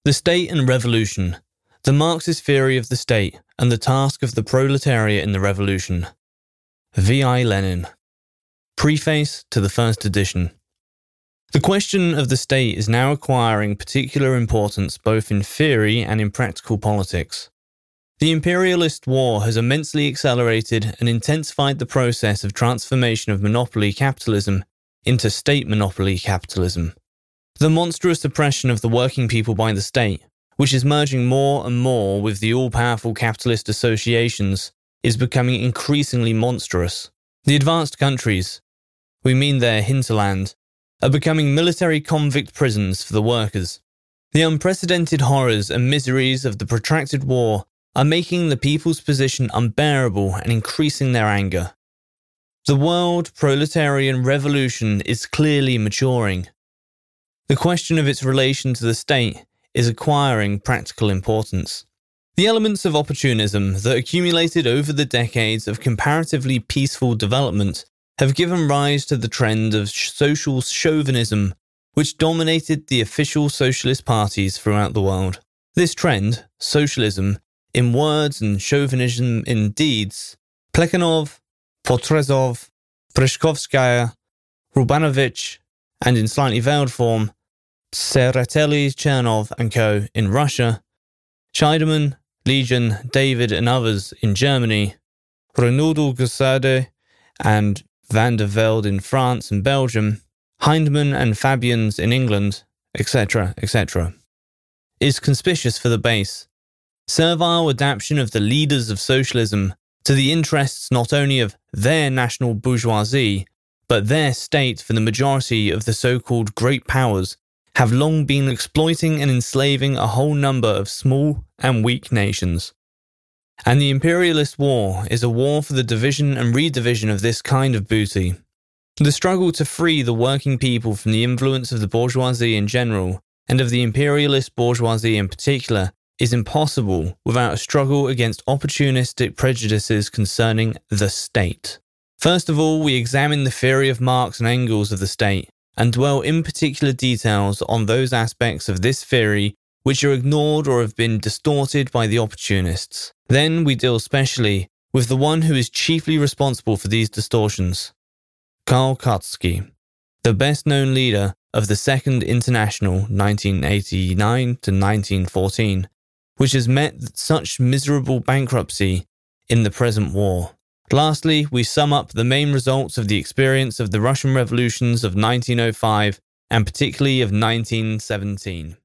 The State and Revolution. The Marxist Theory of the State and the Task of the Proletariat in the Revolution. V.I. Lenin. Preface to the first edition. The question of the state is now acquiring particular importance both in theory and in practical politics. The imperialist war has immensely accelerated and intensified the process of transformation of monopoly capitalism into state monopoly capitalism. The monstrous oppression of the working people by the state, which is merging more and more with the all-powerful capitalist associations, is becoming increasingly monstrous. The advanced countries, we mean their hinterland, are becoming military convict prisons for the workers. The unprecedented horrors and miseries of the protracted war are making the people's position unbearable and increasing their anger. The world proletarian revolution is clearly maturing. The question of its relation to the state is acquiring practical importance. The elements of opportunism that accumulated over the decades of comparatively peaceful development have given rise to the trend of social chauvinism, which dominated the official socialist parties throughout the world. This trend, socialism, in words and chauvinism in deeds, Plekhanov, Potrezov, Prishkovskaya, Rubanovich, and in slightly veiled form, Tsereteli, Chernov and co. in Russia, Scheidemann, Legion, David and others in Germany, Renaudot Gaussade and Van der Velde in France and Belgium, Hindman and Fabians in England, etc., etc., is conspicuous for the base. Servile adaptation of the leaders of socialism to the interests not only of their national bourgeoisie, but their state for the majority of the so-called great powers have long been exploiting and enslaving a whole number of small and weak nations. And the imperialist war is a war for the division and redivision of this kind of booty. The struggle to free the working people from the influence of the bourgeoisie in general, and of the imperialist bourgeoisie in particular, is impossible without a struggle against opportunistic prejudices concerning the state. First of all, we examine the theory of Marx and Engels of the state, and dwell in particular details on those aspects of this theory which are ignored or have been distorted by the opportunists. Then we deal specially with the one who is chiefly responsible for these distortions, Karl Kautsky, the best-known leader of the Second International 1989 to 1914, which has met such miserable bankruptcy in the present war. Lastly, we sum up the main results of the experience of the Russian revolutions of 1905 and particularly of 1917.